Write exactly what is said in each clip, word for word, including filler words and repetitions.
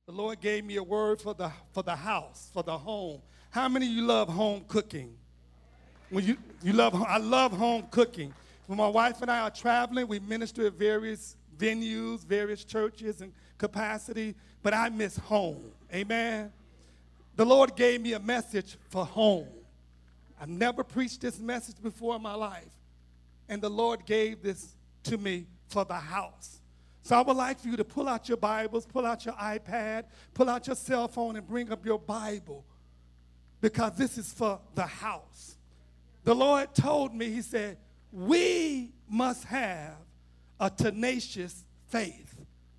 The Lord gave me a word for the, for the house, for the home. How many of you love home cooking? When you, you love, I love home cooking. When my wife and I are traveling, we minister at various venues, various churches and capacity, but I miss home. Amen. The Lord gave me a message for home. I've never preached this message before in my life, and the Lord gave this to me for the house. So I would like for you to pull out your Bibles, pull out your iPad, pull out your cell phone, and bring up your Bible, because this is for the house. The Lord told me, he said, we must have a tenacious faith.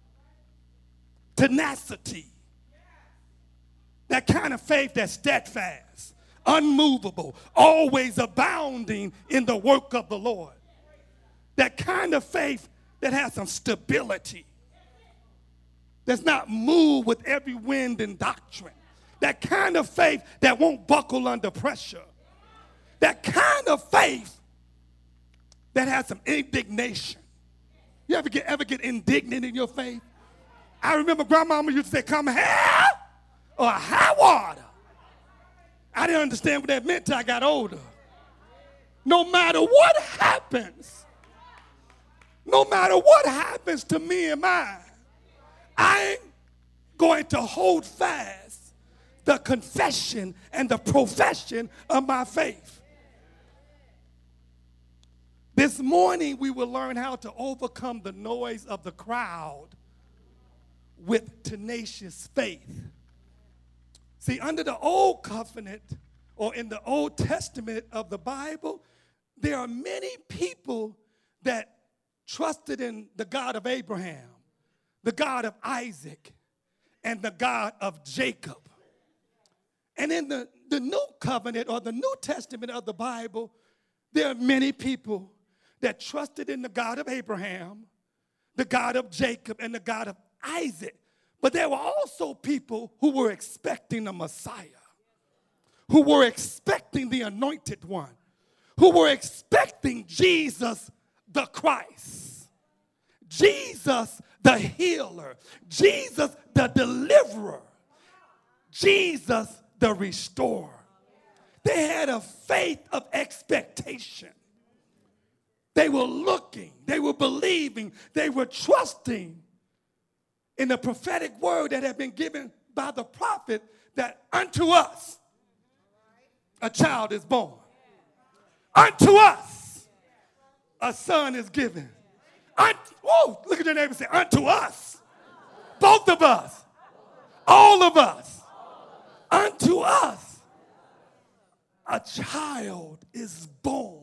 Tenacity. That kind of faith that's steadfast, unmovable, always abounding in the work of the Lord. That kind of faith that has some stability, that's not moved with every wind and doctrine. That kind of faith that won't buckle under pressure. That kind of faith that has some indignation. You ever get, ever get indignant in your faith? I remember grandmama used to say, come hell or high water. I didn't understand what that meant till I got older. No matter what happens, no matter what happens to me and mine, I ain't going to hold fast the confession and the profession of my faith. This morning, we will learn how to overcome the noise of the crowd with tenacious faith. See, under the old covenant, or in the Old Testament of the Bible, there are many people that trusted in the God of Abraham, the God of Isaac, and the God of Jacob. And in the, the New Covenant, or the New Testament of the Bible, there are many people that trusted in the God of Abraham, the God of Jacob, and the God of Isaac. But there were also people who were expecting the Messiah, who were expecting the Anointed One, who were expecting Jesus the Christ, Jesus the healer, Jesus the deliverer, Jesus the restorer. They had a faith of expectation. They were looking, they were believing, they were trusting in the prophetic word that had been given by the prophet, that unto us a child is born. Unto us a son is given. Unto, whoa, look at your neighbor and say, unto us. Both of us. All of us. Unto us a child is born.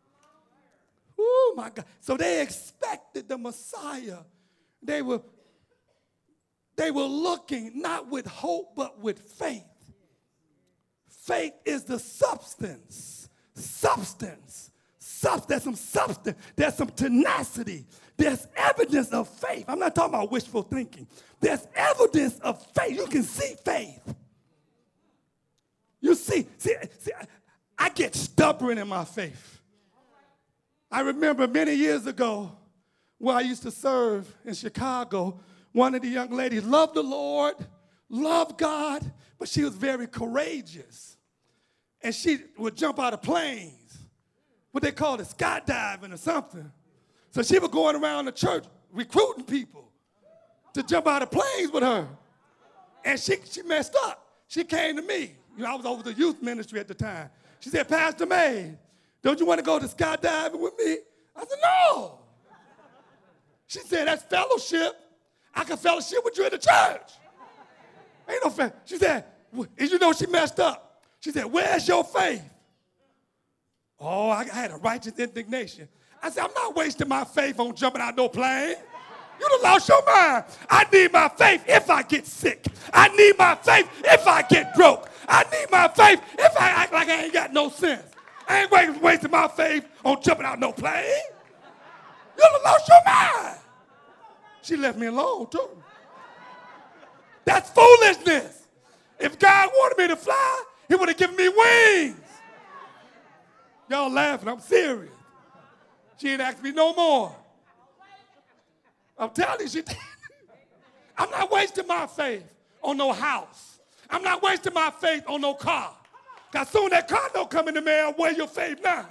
Oh my God. So they expected the Messiah. They were, they were looking not with hope but with faith. Faith is the substance. Substance. Substance. There's some substance. There's some tenacity. There's evidence of faith. I'm not talking about wishful thinking. There's evidence of faith. You can see faith. You see, see, see I get stubborn in my faith. I remember many years ago where I used to serve in Chicago, one of the young ladies loved the Lord, loved God, but she was very courageous. And she would jump out of planes, what they call it, skydiving or something. So she was going around the church recruiting people to jump out of planes with her. And she, she messed up. She came to me. You know, I was over the youth ministry at the time. She said, Pastor May, don't you want to go to skydiving with me? I said, no. She said, that's fellowship. I can fellowship with you in the church. Ain't no faith. She said, you know she messed up. She said, where's your faith? Oh, I had a righteous indignation. I said, I'm not wasting my faith on jumping out no plane. You done lost your mind. I need my faith if I get sick. I need my faith if I get broke. I need my faith if I act like I ain't got no sense. I ain't wasting my faith on jumping out no plane. You done lost your mind. She left me alone, too. That's foolishness. If God wanted me to fly, he would have given me wings. Y'all laughing, I'm serious. She ain't asked me no more. I'm telling you, she I'm not wasting my faith on no house. I'm not wasting my faith on no car. Because soon that car don't come in the mail, where your faith now?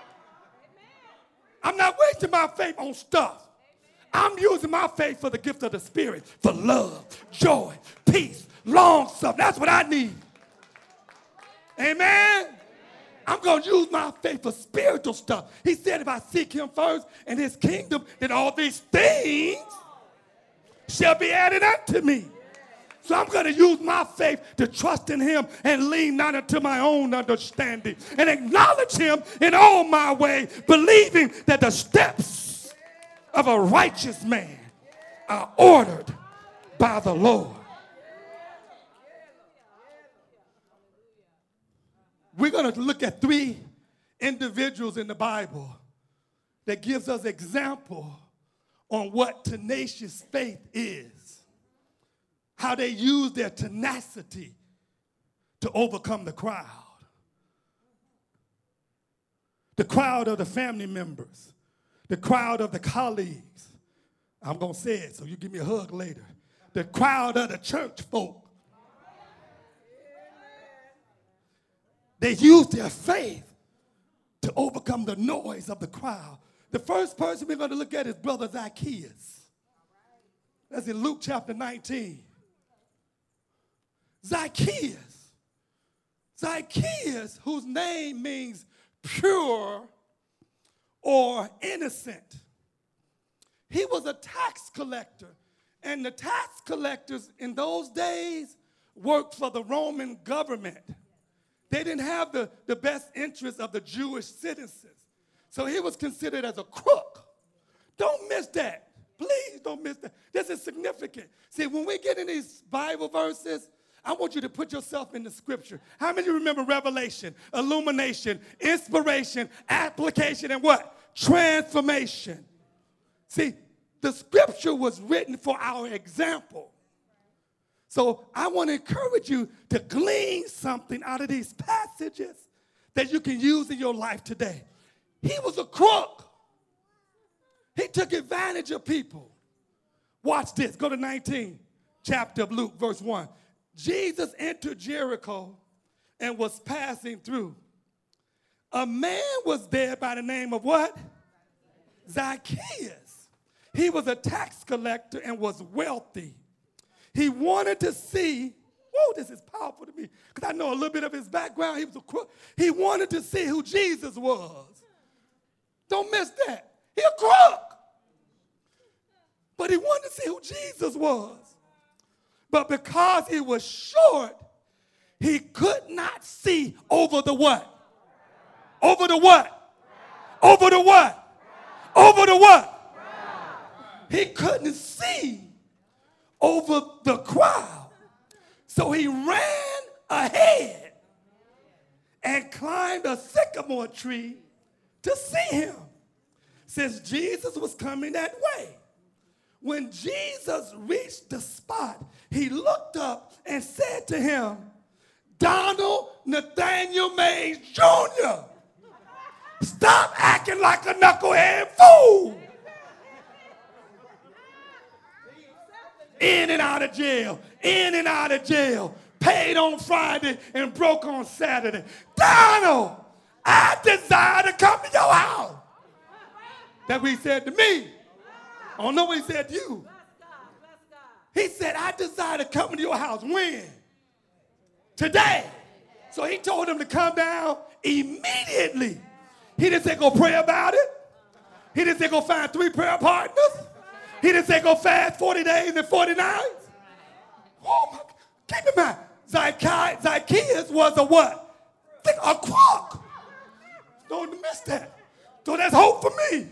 I'm not wasting my faith on stuff. I'm using my faith for the gift of the Spirit, for love, joy, peace, long suffering. That's what I need. Amen? I'm going to use my faith for spiritual stuff. He said if I seek him first and his kingdom, then all these things shall be added unto me. So I'm going to use my faith to trust in him and lean not unto my own understanding and acknowledge him in all my way, believing that the steps of a righteous man are ordered by the Lord. We're going to look at three individuals in the Bible that gives us example on what tenacious faith is. How they use their tenacity to overcome the crowd. The crowd of the family members. The crowd of the colleagues. I'm going to say it, so you give me a hug later. The crowd of the church folk. They use their faith to overcome the noise of the crowd. The first person we're going to look at is Brother Zacchaeus. That's in Luke chapter nineteen. Zacchaeus. Zacchaeus, whose name means pure or innocent. He was a tax collector. And the tax collectors in those days worked for the Roman government. They didn't have the, the best interests of the Jewish citizens. So he was considered as a crook. Don't miss that. Please don't miss that. This is significant. See, when we get in these Bible verses, I want you to put yourself in the scripture. How many of you remember revelation, illumination, inspiration, application, and what? Transformation. See, the scripture was written for our example. So I want to encourage you to glean something out of these passages that you can use in your life today. He was a crook. He took advantage of people. Watch this. Go to nineteen, chapter of Luke, verse one. Jesus entered Jericho and was passing through. A man was there by the name of what? Zacchaeus. He was a tax collector and was wealthy. He wanted to see, whoa, this is powerful to me, because I know a little bit of his background. He was a crook. He wanted to see who Jesus was. Don't miss that. He a crook. But he wanted to see who Jesus was. But because he was short, he could not see over the what? Over the what? Over the what? Over the what? He couldn't see over the crowd. So he ran ahead and climbed a sycamore tree to see him, since Jesus was coming that way. When Jesus reached the spot, he looked up and said to him, Donald Nathaniel Mays Junior, stop acting like a knucklehead fool. In and out of jail, in and out of jail, paid on Friday and broke on Saturday. Donald, I desire to come to your house. That's what he said to me. I don't know what he said to you. He said, I desire to come to your house. When? Today. So he told him to come down immediately. He didn't say go pray about it. He didn't say go find three prayer partners. He didn't say go fast forty days and forty nights. Oh my, keep in mind, Zacchaeus, Zacchaeus was a what? A crook. Don't miss that. So there's hope for me.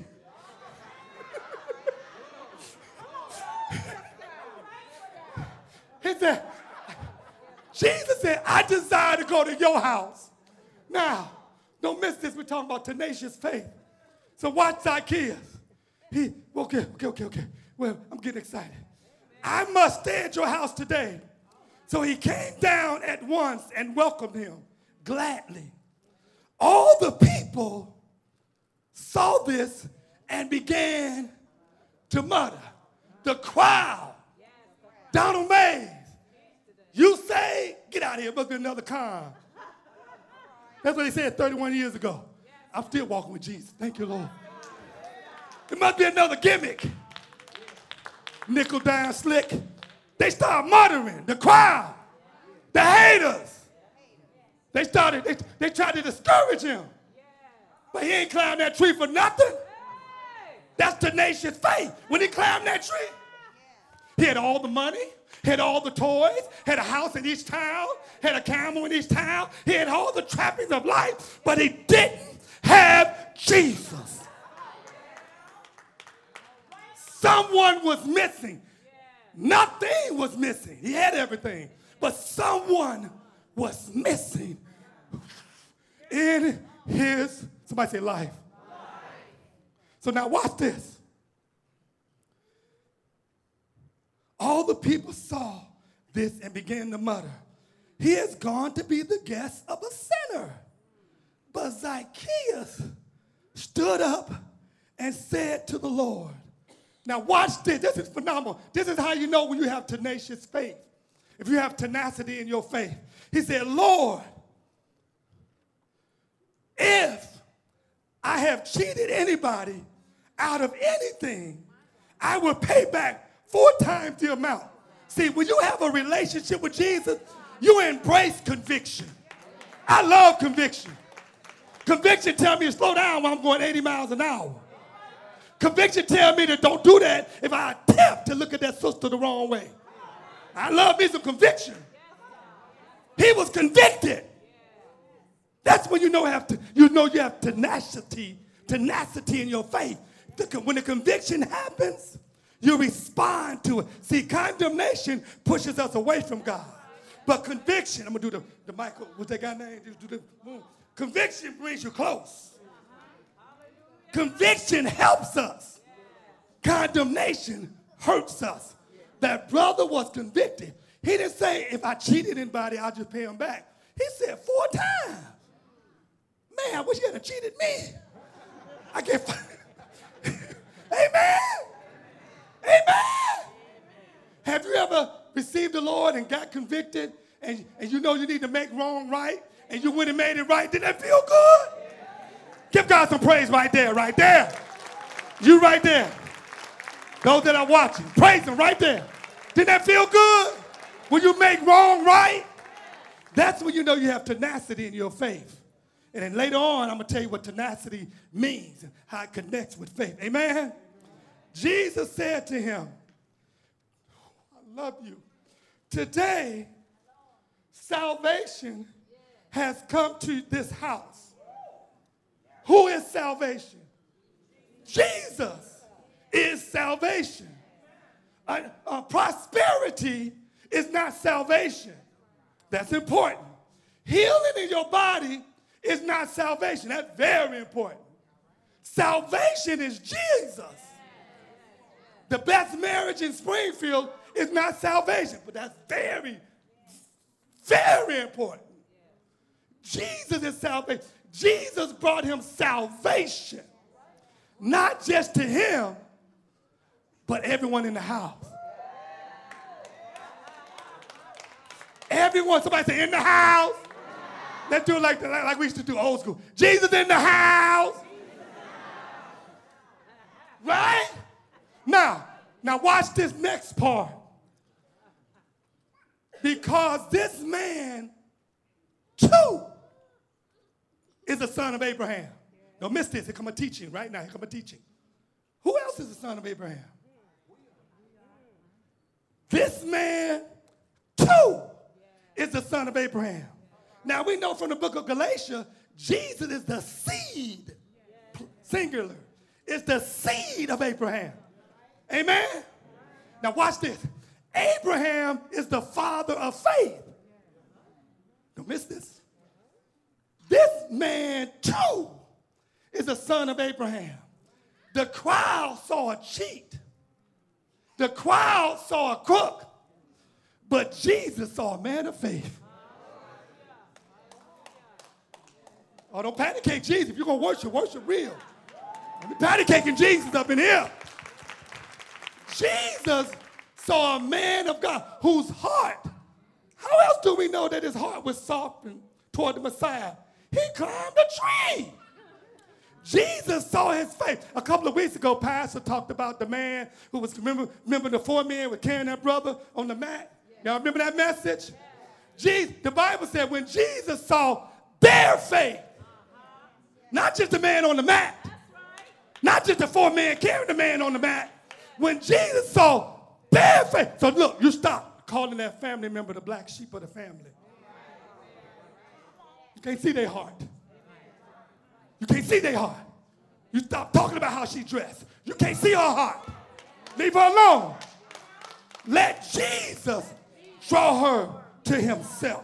He said, Jesus said, I desire to go to your house. Now, don't miss this. We're talking about tenacious faith. So watch Zacchaeus. He, okay, okay, okay, okay. Well, I'm getting excited. I must stay at your house today. So he came down at once and welcomed him gladly. All the people saw this and began to mutter. The crowd, Donald Mays, get out of here. It must be another con. That's what they said thirty-one years ago. I'm still walking with Jesus. Thank you, Lord. It must be another gimmick. Nickel down slick. They started muttering. The crowd. The haters. They started, they, they tried to discourage him. But he ain't climbed that tree for nothing. That's tenacious faith. When he climbed that tree, he had all the money, had all the toys, had a house in each town, had a camel in each town. He had all the trappings of life, but he didn't have Jesus. Someone was missing. Nothing was missing. He had everything, but someone was missing in his, somebody say life. So now watch this. All the people saw this and began to mutter, he has gone to be the guest of a sinner. But Zacchaeus stood up and said to the Lord. Now watch this. This is phenomenal. This is how you know when you have tenacious faith. If you have tenacity in your faith. He said, Lord, if I have cheated anybody out of anything, I will pay back four times the amount. See, when you have a relationship with Jesus, you embrace conviction. I love conviction. Conviction tells me to slow down when I'm going eighty miles an hour. Conviction tells me to don't do that if I attempt to look at that sister the wrong way. I love me some conviction. He was convicted. That's when you know have to, you know you have tenacity, tenacity in your faith. The, when the conviction happens, you respond to it. See, condemnation pushes us away from God. But conviction, I'm going to do the, the Michael, what's that guy name? Do the, boom. Conviction brings you close. Conviction helps us. Condemnation hurts us. That brother was convicted. He didn't say, if I cheated anybody, I'll just pay him back. He said, four times. Man, I wish you hadn't cheated me. I get Amen. Amen. Have you ever received the Lord and got convicted and, and you know you need to make wrong right and you went and made it right? Did that feel good? Give God some praise right there, right there. You right there. Those that are watching, praise him right there. Didn't that feel good? When you make wrong right? That's when you know you have tenacity in your faith. And then later on, I'm going to tell you what tenacity means and how it connects with faith. Amen? Jesus said to him, I love you. Today, salvation has come to this house. Who is salvation? Jesus is salvation. Uh, uh, prosperity is not salvation. That's important. Healing in your body is not salvation. That's very important. Salvation is Jesus. The best marriage in Springfield is not salvation, but that's very, very important. Jesus is salvation. Jesus brought him salvation, not just to him, but everyone in the house. Everyone, somebody say, in the house. Let's do it like, like we used to do old school. Jesus in the house. Right? Now, now watch this next part. Because this man, too, is the son of Abraham. Don't miss this. Here come a teaching right now. Here come a teaching. Who else is the son of Abraham? This man, too, is the son of Abraham. Now, we know from the book of Galatians, Jesus is the seed, singular, is the seed of Abraham. Amen? Now, watch this. Abraham is the father of faith. Don't miss this. This man, too, is the son of Abraham. The crowd saw a cheat. The crowd saw a crook. But Jesus saw a man of faith. Oh, don't patty cake Jesus. If you're going to worship, worship real. Don't be patty caking Jesus up in here. Jesus saw a man of God whose heart, how else do we know know that his heart was softened toward the Messiah, he climbed a tree. Jesus saw his faith. A couple of weeks ago, Pastor talked about the man who was, remember, remember the four men were carrying that brother on the mat? Y'all remember that message? Jesus, the Bible said when Jesus saw their faith, not just the man on the mat, not just the four men carrying the man on the mat, when Jesus saw their faith. So look, you stop calling that family member the black sheep of the family. You can't see their heart. You can't see their heart. You stop talking about how she dressed. You can't see her heart. Leave her alone. Let Jesus draw her to himself.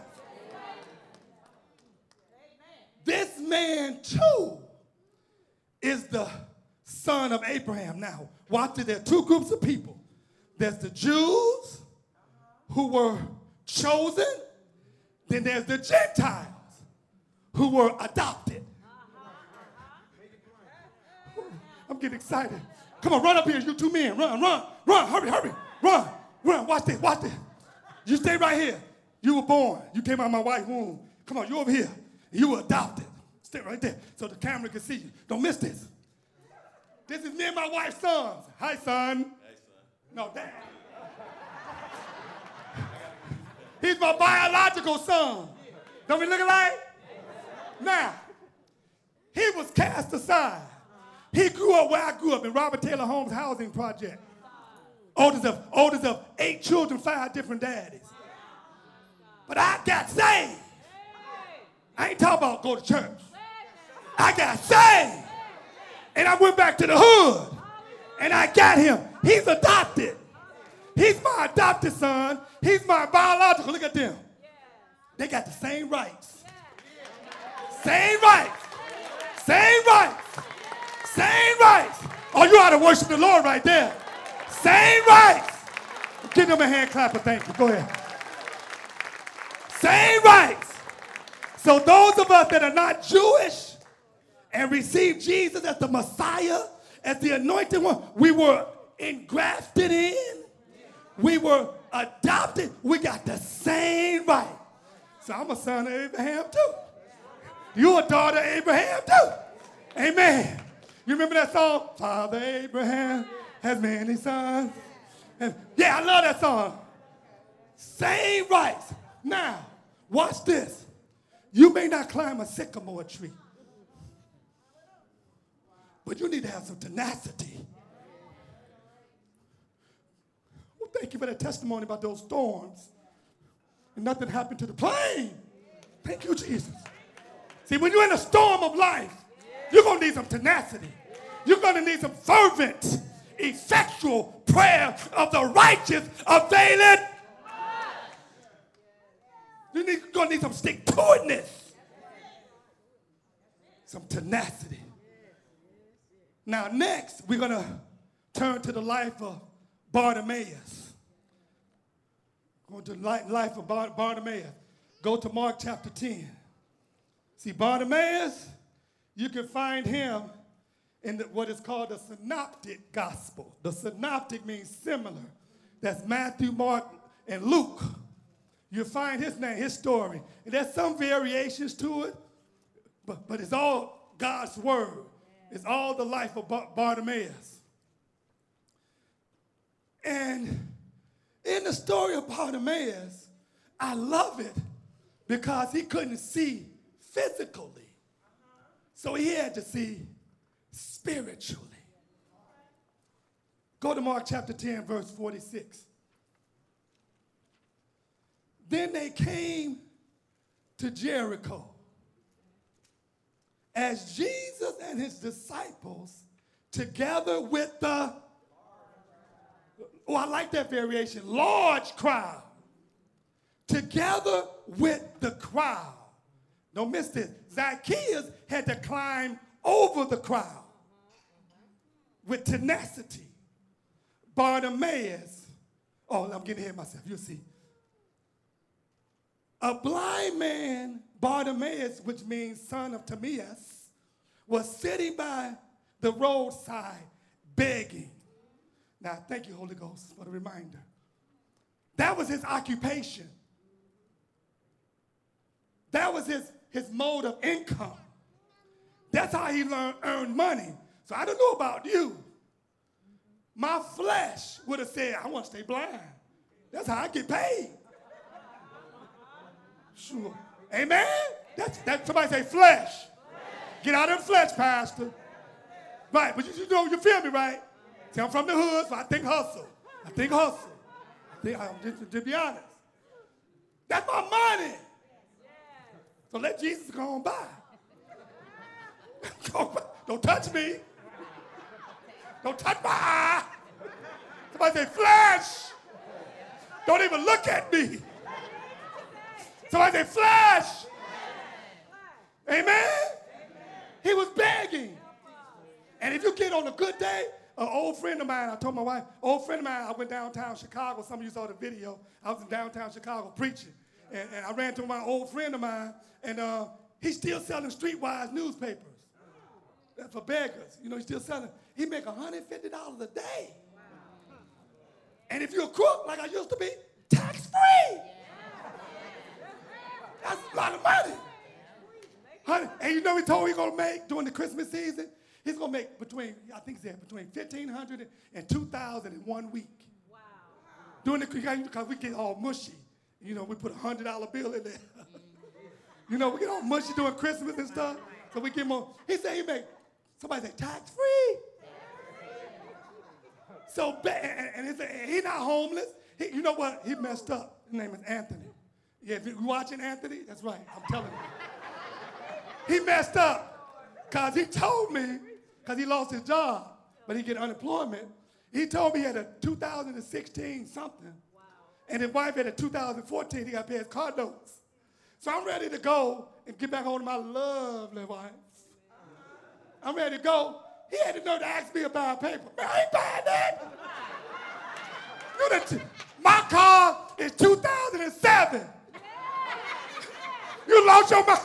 This man too is the son of Abraham. Now, watch it. There are two groups of people. There's the Jews who were chosen. Then there's the Gentiles who were adopted. I'm getting excited. Come on, run up here, you two men. Run, run, run, hurry, hurry, run, run. Watch this, watch this. You stay right here. You were born. You came out of my wife's womb. Come on, you over here. You were adopted. Stay right there so the camera can see you. Don't miss this. This is me and my wife's sons. Hi, son. Hey, son. No, dad. He's my biological son. Don't we look alike? Now, he was cast aside. He grew up where I grew up in Robert Taylor Homes housing project. Oldest of, oldest of eight children, five different daddies. But I got saved. I ain't talking about go to church. I got saved. And I went back to the hood. And I got him. He's adopted. He's my adopted son. He's my biological. Look at them. They got the same rights. Same rights. Same rights. Same rights. Oh, you ought to worship the Lord right there. Same rights. Give them a hand clap of thank you. Go ahead. Same rights. So those of us that are not Jewish and receive Jesus as the Messiah, as the anointed one, we were engrafted in. We were adopted. We got the same right. So I'm a son of Abraham too. You're a daughter of Abraham too. Amen. You remember that song? Father Abraham has many sons. And yeah, I love that song. Same rights. Now, watch this. You may not climb a sycamore tree, but you need to have some tenacity. Well, thank you for that testimony about those storms. And nothing happened to the plane. Thank you, Jesus. See, when you're in a storm of life, you're going to need some tenacity. You're going to need some fervent, effectual prayer of the righteous availing. You're going to need some stick-to-itness. Some tenacity. Now, next, we're going to turn to the life of Bartimaeus. Going to the life of Bar- Bartimaeus. Go to Mark chapter ten. See, Bartimaeus, you can find him in the, what is called the synoptic gospel. The synoptic means similar. That's Matthew, Mark, and Luke. You find his name, his story. And there's some variations to it, but, but it's all God's word. It's all the life of Bar- Bartimaeus. And in the story of Bartimaeus, I love it because he couldn't see physically. So he had to see spiritually. Go to Mark chapter ten, verse forty-six. Then they came to Jericho. As Jesus and his disciples, together with the, oh, I like that variation, large crowd, together with the crowd. Don't miss this. Zacchaeus had to climb over the crowd with tenacity. Bartimaeus, oh, I'm getting ahead of myself. You'll see. A blind man, Bartimaeus, which means son of Timaeus, was sitting by the roadside begging. Now, thank you, Holy Ghost, for the reminder. That was his occupation. That was his, his mode of income. That's how he learned earned money. So I don't know about you. My flesh would have said, I want to stay blind. That's how I get paid. Sure. Amen? That's, that, somebody say flesh. flesh. Get out of the flesh, Pastor. Right, but you, you know, you feel me, right? See, I'm from the hood, so I think hustle. I think hustle. I think, I'm just, to be honest. That's my money. So let Jesus go on by. Don't touch me. Don't touch my eye. Somebody say flesh. Don't even look at me. Somebody say flesh. Amen? He was begging. And if you get on a good day, an old friend of mine, I told my wife, old friend of mine, I went downtown Chicago. Some of you saw the video. I was in downtown Chicago preaching. And, and I ran to my old friend of mine, and uh, he's still selling Streetwise newspapers. That's for beggars. You know, he's still selling. He make one hundred fifty dollars a day. And if you're a crook, like I used to be, tax-free. That's a lot of money. And you know he told me he's going to make during the Christmas season? He's going to make between, I think he said, between fifteen hundred dollars and two thousand dollars in one week. Wow. During the, because we get all mushy. You know, we put a one hundred dollar bill in there. You know, we get all mushy during Christmas and stuff. So we get more. He said he make, somebody say tax-free. So, and he's he not homeless. He, you know what? He messed up. His name is Anthony. Yeah, if you're watching Anthony, that's right. I'm telling you. He messed up because he told me, because he lost his job, but he get unemployment. He told me he had a two thousand sixteen something, wow. And his wife had a two thousand fourteen. He got to pay his car notes. So I'm ready to go and get back home to my lovely wife. I'm ready to go. He had to know to ask me about paper. Man, I ain't buying that. You the, my car is two thousand seven. You lost your mind.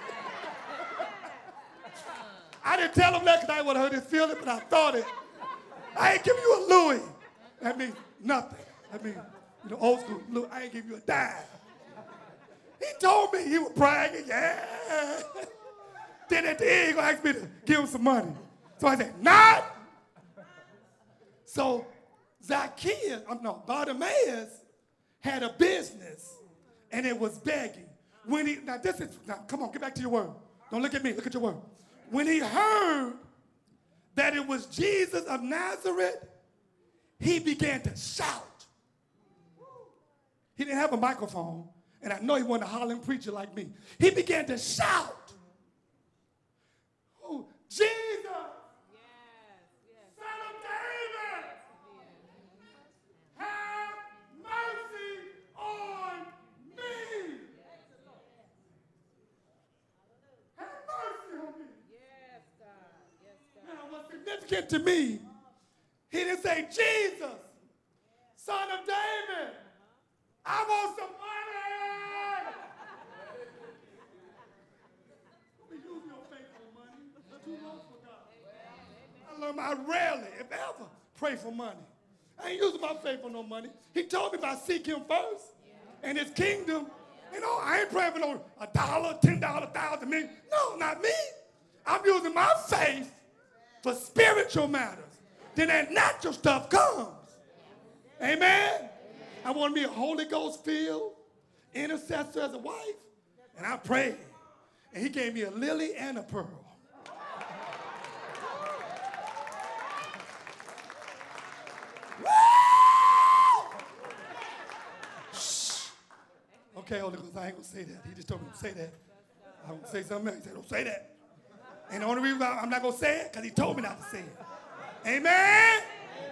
I didn't tell him that because I didn't want to hurt his feelings, but I thought it. I ain't giving you a Louis. That means nothing. That means, you know, old school, Louis, I ain't give you a dime. He told me he was bragging, yeah. Then at the end, he gonna ask me to give him some money. So I said, not. So Zacchaeus, oh no, Bartimaeus had a business, and it was begging. When he, now this is, now come on, get back to your word. Don't look at me, look at your word. When he heard that it was Jesus of Nazareth, he began to shout. He didn't have a microphone, and I know he wasn't a hollering preacher like me. He began to shout, oh, Jesus, yes, yes. Son of David, yes. Have mercy on me. Have mercy on me. Yes, God. Yes, God. Now, what's significant to me, he didn't say, Jesus, Son of David, I want some money. We use your faithful money. It's too low for God. I learned I rarely, if ever, pray for money. I ain't using my faith for no money. He told me if I seek him first and his kingdom, you know, I ain't praying for no a dollar, ten dollars, a thousand, million. No, not me. I'm using my faith for spiritual matters. Then that natural stuff comes. Amen? I want to be a Holy Ghost filled intercessor as a wife. And I prayed. And he gave me a lily and a pearl. Shh. Okay, Holy Ghost, I ain't going to say that. He just told me to say that. I'm going to say something else. He said, don't say that. And the only reason I'm not going to say it, because he told me not to say it. Amen?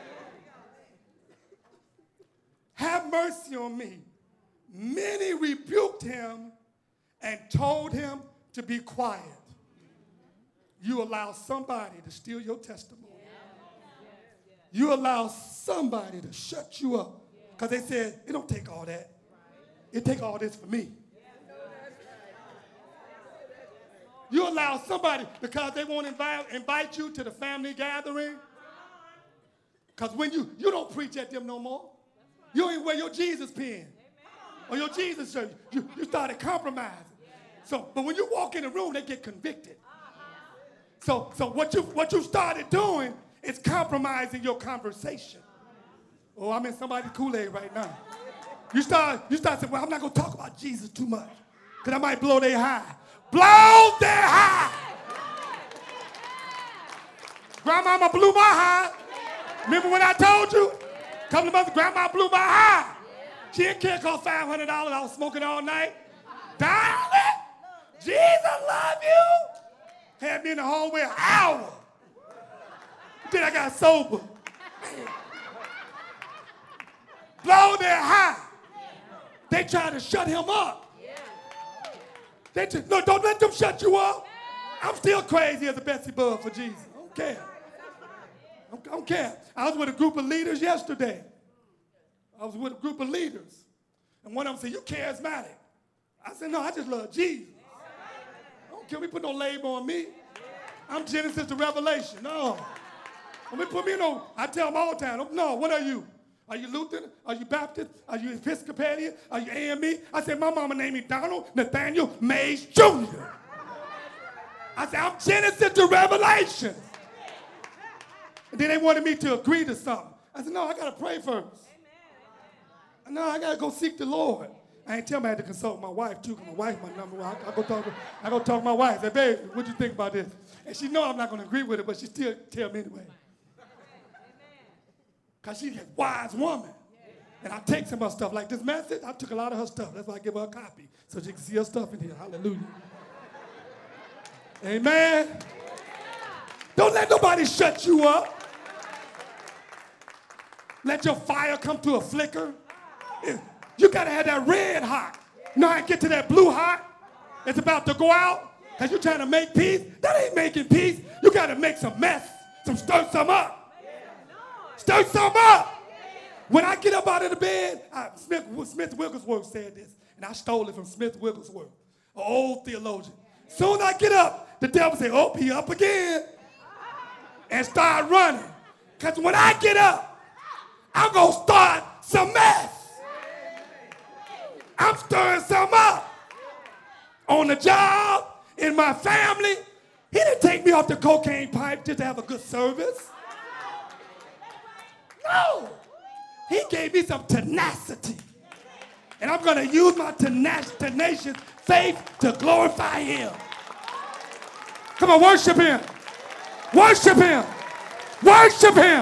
Have mercy on me. Many rebuked him and told him to be quiet. You allow somebody to steal your testimony. You allow somebody to shut you up. Because they said, it don't take all that. It take all this for me. You allow somebody, because they won't invite, invite you to the family gathering. Because when you, you don't preach at them no more. You ain't wear your Jesus pin or your Jesus shirt. You, you started compromising. So, but when you walk in the room, they get convicted. So, so what you what you started doing is compromising your conversation. Oh, I'm in somebody's Kool-Aid right now. You start you start saying, well, I'm not gonna talk about Jesus too much, because I might blow their high. Blow their high. Grandmama blew my high. Remember when I told you? A couple of months, Grandma blew my high. She didn't care, cost five hundred dollars. I was smoking all night. Darling, Jesus love you. Had me in the hallway an hour. Then I got sober. Blow their high. They tried to shut him up. They just, no, don't let them shut you up. I'm still crazy as a Betsy Bug for Jesus. I don't care. I don't care. I was with a group of leaders yesterday. I was with a group of leaders. And one of them said, you charismatic. I said, no, I just love Jesus. I don't care. We put no label on me. I'm Genesis to Revelation. No. Don't be put me in no, I tell them all the time, no, what are you? Are you Lutheran? Are you Baptist? Are you Episcopalian? Are you A M E? I said, my mama named me Donald Nathaniel Mays Junior I said, I'm Genesis to Revelation. And then they wanted me to agree to something. I said, no, I got to pray first. No, I got to go seek the Lord. I ain't tell me I had to consult my wife, too, because my wife my number one. I, I, go talk to, I go talk to my wife. I say, babe, what do you think about this? And she know I'm not going to agree with it, but she still tell me anyway. Because she's a wise woman. And I take some of her stuff. Like this message, I took a lot of her stuff. That's why I give her a copy, so she can see her stuff in here. Hallelujah. Amen. Don't let nobody shut you up. Let your fire come to a flicker. You got to have that red hot. You know how I get to that blue hot? It's about to go out because you're trying to make peace. That ain't making peace. You got to make some mess, some stir some up. Stir some up. When I get up out of the bed, I, Smith, Smith Wigglesworth said this, and I stole it from Smith Wigglesworth, an old theologian. Soon as I get up, the devil say, oh, he up again, and start running. Because when I get up, I'm going to start some mess. I'm stirring some up. On the job, in my family. He didn't take me off the cocaine pipe just to have a good service. No. He gave me some tenacity. And I'm going to use my tenacious, tenacious faith to glorify him. Come on, worship him. Worship him. Worship him.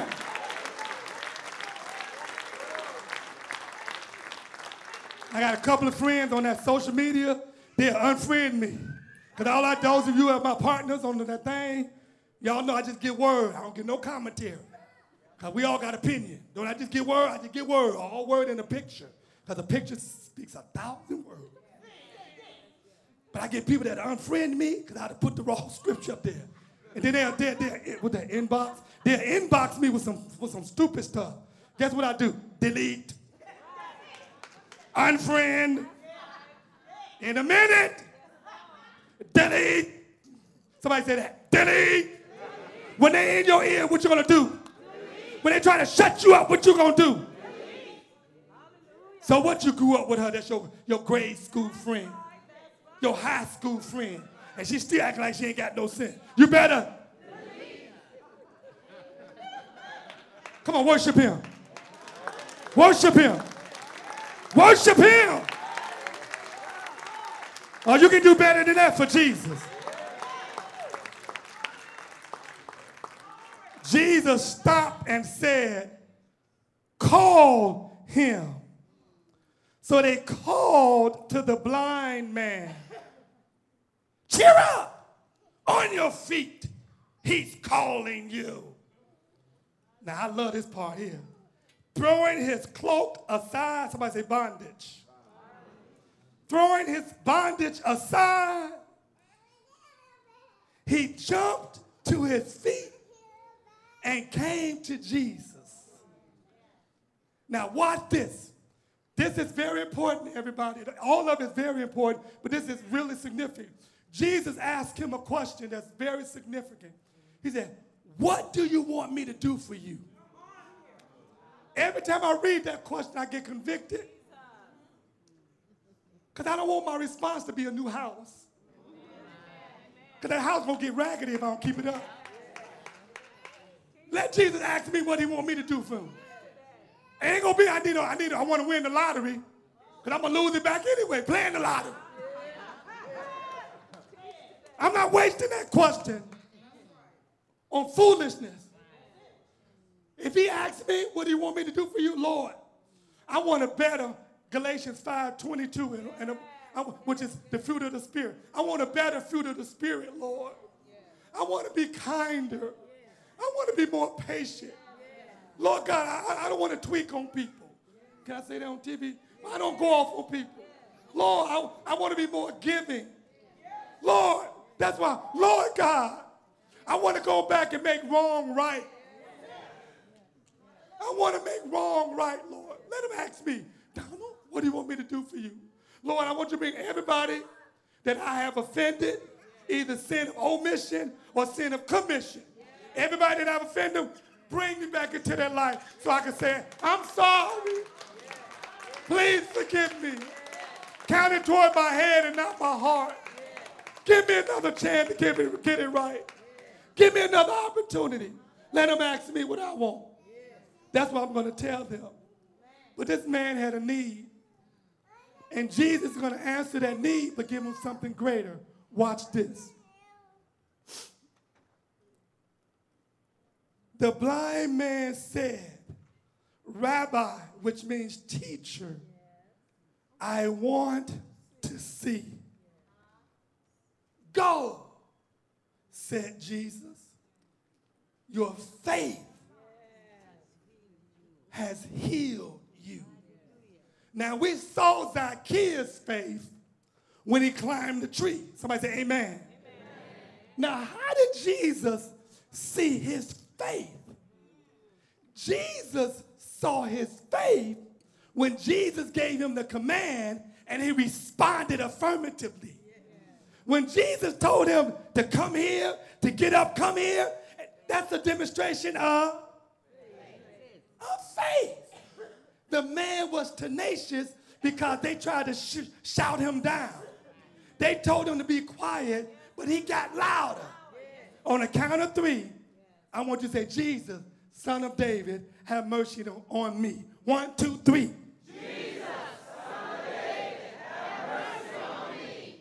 I got a couple of friends on that social media. They'll unfriend me. Because all I, those of you are my partners on that thing, y'all know I just get word. I don't get no commentary. Because we all got opinion. Don't I just get word? I just get word. All word in a picture. Because a picture speaks a thousand words. But I get people that unfriend me because I had to put the wrong scripture up there. And then they'll, they'll, they'll with their inbox, they'll inbox me with some, with some stupid stuff. Guess what I do? Delete. Unfriend. In a minute. Delete. Somebody say that. Delete. When they in your ear, what you gonna do? When they try to shut you up, what you gonna do? So what you grew up with her, that's your, your grade school friend, your high school friend, and she still acting like she ain't got no sense. You better. Come on, worship him. Worship him. Worship him. Oh, you can do better than that for Jesus. Jesus stopped and said, call him. So they called to the blind man. Cheer up, on your feet. He's calling you. Now, I love this part here. Throwing his cloak aside, somebody say bondage. Throwing his bondage aside, he jumped to his feet and came to Jesus. Now watch this. This is very important, everybody. All of it is very important, but this is really significant. Jesus asked him a question that's very significant. He said, what do you want me to do for you? Every time I read that question, I get convicted. Because I don't want my response to be a new house. Because that house won't get raggedy if I don't keep it up. Let Jesus ask me what he want me to do for him. It ain't gonna be I need a, I need a, I want to win the lottery. Because I'm gonna lose it back anyway, playing the lottery. I'm not wasting that question on foolishness. If he asks me what do you want me to do for you, Lord, I want a better Galatians five twenty-two, and, and a, I, which is the fruit of the Spirit. I want a better fruit of the Spirit, Lord. I want to be kinder. I want to be more patient. Lord God, I, I don't want to tweak on people. Can I say that on T V? I don't go off on people. Lord, I, I want to be more giving. Lord, that's why, Lord God, I want to go back and make wrong right. I want to make wrong right, Lord. Let him ask me, Donald, what do you want me to do for you? Lord, I want you to bring everybody that I have offended, either sin of omission or sin of commission. Everybody that I've offended, bring me back into their life so I can say, I'm sorry. Please forgive me. Count it toward my head and not my heart. Give me another chance to get it, get it right. Give me another opportunity. Let them ask me what I want. That's what I'm going to tell them. But this man had a need. And Jesus is going to answer that need, but give him something greater. Watch this. The blind man said, Rabbi, which means teacher, I want to see. Go, said Jesus. Your faith has healed you. Now we saw Zacchaeus' faith when he climbed the tree. Somebody say amen. Amen. Now how did Jesus see his faith? Jesus saw his faith when Jesus gave him the command and he responded affirmatively. When Jesus told him to come here, to get up, come here, that's a demonstration of, of faith. The man was tenacious because they tried to sh shout him down. They told him to be quiet, but he got louder. On the count of three, I want you to say, Jesus, Son of David, have mercy on me. One, two, three. Jesus, Son of David, have mercy on me.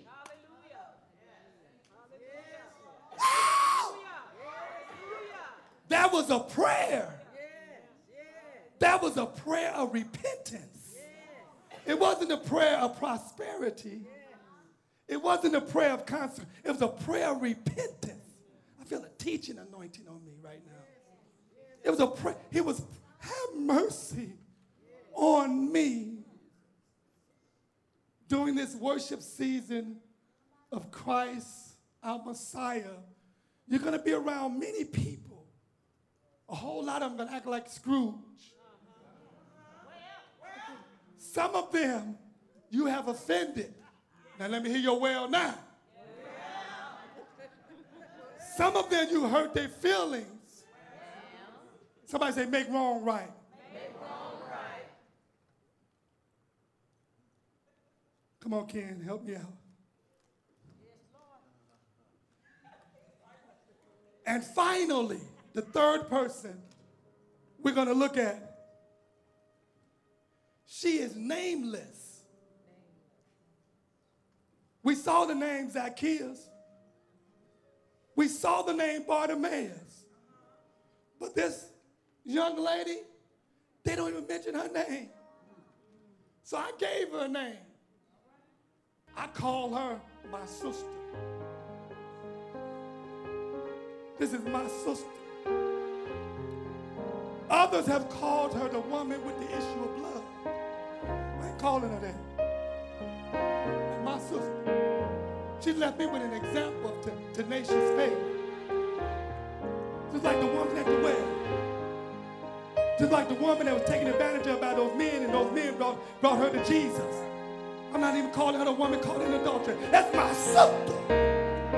Hallelujah. Hallelujah. That was a prayer. That was a prayer of repentance. It wasn't a prayer of prosperity. It wasn't a prayer of consecration. It was a prayer of repentance. I feel a teaching anointing on me right now. It was a prayer. He was, have mercy on me. During this worship season of Christ, our Messiah, you're going to be around many people. A whole lot of them going to act like Scrooge. Some of them you have offended. Now let me hear your well now. Some of them you hurt their feelings. Somebody say make wrong right. Make wrong right. Come on, Ken, help me out. And finally, the third person we're going to look at, she is nameless. We saw the name Zacchaeus. We saw the name Bartimaeus. But this young lady, they don't even mention her name. So I gave her a name. I call her my sister. This is my sister. Others have called her the woman with the issue of blood. I ain't calling her that. And my sister, she left me with an example of tenacious faith. Just like the woman at the well. Just like the woman that was taken advantage of by those men, and those men brought, brought her to Jesus. I'm not even calling her a woman caught in adultery. That's my sister.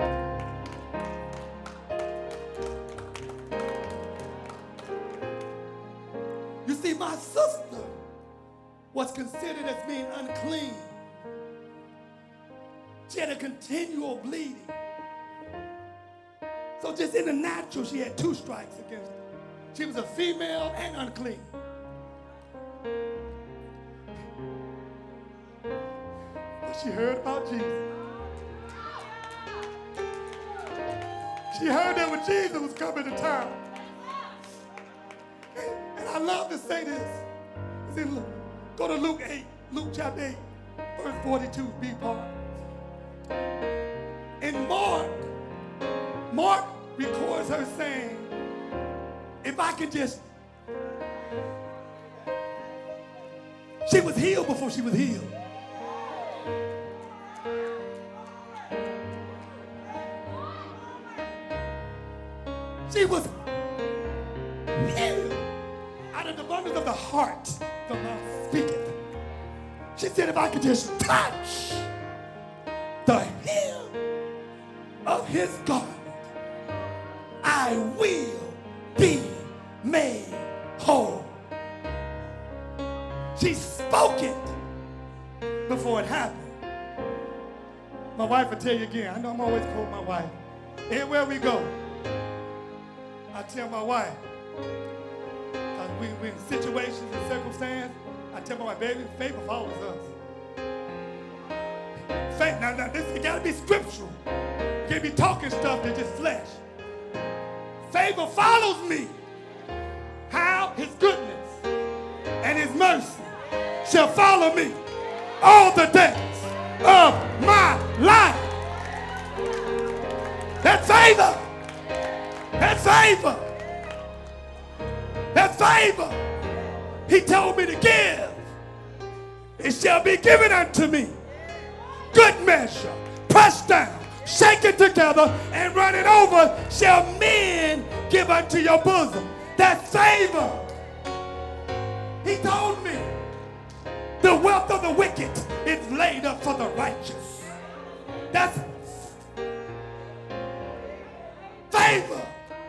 You see, my sister was considered as being unclean. She had a continual bleeding. So just in the natural, she had two strikes against her. She was a female and unclean. But she heard about Jesus. She heard that when Jesus was coming to town. And, and I love to say this. It's in Luke. Go to Luke eight, Luke chapter eight, verse forty-two, B part. In Mark, Mark records her saying, if I could just, she was healed before she was healed. She was healed. Out of the abundance of the heart, the mouth speaketh. She said, if I could just touch the hem of his garment, I will be made whole. She spoke it before it happened. My wife will tell you again. I know I'm always quoting my wife. Everywhere we go, I tell my wife, uh, we, we in situations and circumstances, I tell my wife, baby, favor follows us. Faith, now, now this, it got to be scriptural. You can't be talking stuff that's just flesh. Favor follows me. How? His goodness and his mercy shall follow me all the days of my life. That's favor. That's favor. That's favor. He told me to give. It shall be given unto me. Good measure, pressed down, shaken together, and running over, shall men give unto your bosom. That's favor. He told me the wealth of the wicked is laid up for the righteous. That's favor.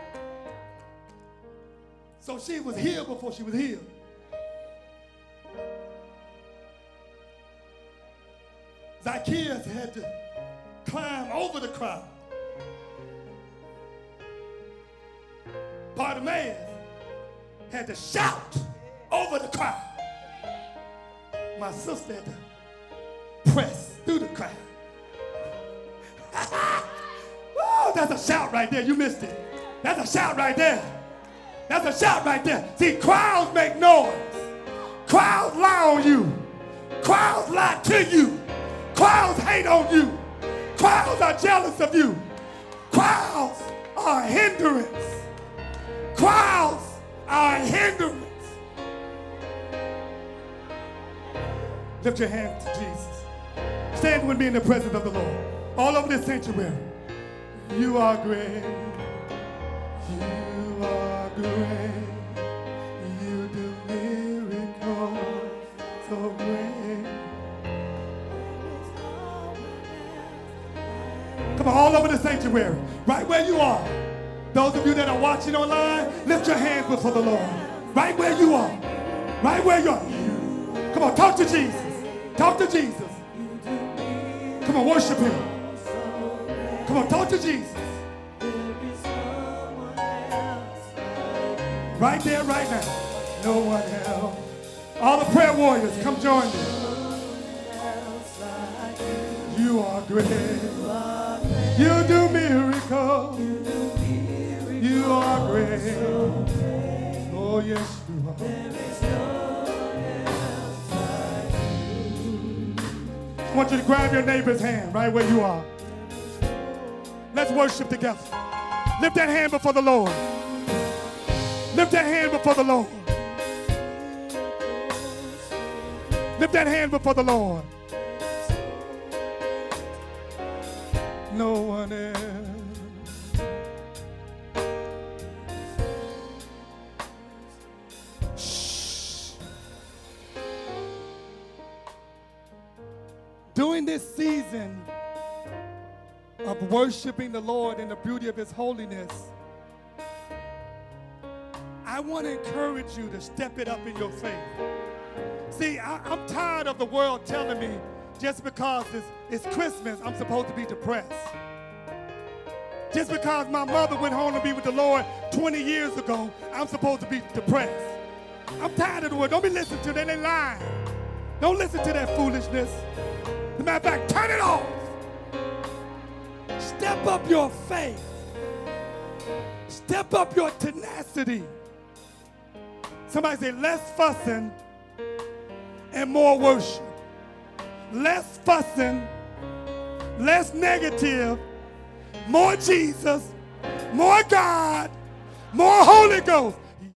So she was healed before she was healed. Zacchaeus had to climb over the crowd. Bartimaeus had to shout over the crowd. My sister had to press through the crowd. Oh, that's a shout right there. You missed it. That's a shout right there. That's a shout right there. See, crowds make noise. Crowds lie on you. Crowds lie to you. Crowds hate on you. Crowds are jealous of you. Crowds are a hindrance. Crowds are a hindrance. Lift your hands to Jesus. Stand with me in the presence of the Lord. All over this sanctuary. You are great. You are great. You do miracles so great. Come on, all over the sanctuary. Right where you are. Those of you that are watching online, lift your hands before the Lord. Right where you are. Right where you are. Come on, talk to Jesus. Talk to Jesus. Come on, worship him. Come on, talk to Jesus. Right there, right now. No one else. All the prayer warriors, come join me. You are great. You do miracles. You are great. Oh, yes, you are. I want you to grab your neighbor's hand right where you are. Let's worship together. Lift that hand before the Lord. Lift that hand before the Lord. Lift that hand before the Lord. No one else. Shh. During this season of worshiping the Lord in the beauty of his holiness, I want to encourage you to step it up in your faith. See, I, I'm tired of the world telling me just because it's, it's Christmas, I'm supposed to be depressed. Just because my mother went home to be with the Lord twenty years ago, I'm supposed to be depressed. I'm tired of the word. Don't be listening to them. They lying. Don't listen to that foolishness. As a matter of fact, turn it off. Step up your faith. Step up your tenacity. Somebody say, less fussing and more worship. Less fussing, less negative, more Jesus, more God, more Holy Ghost.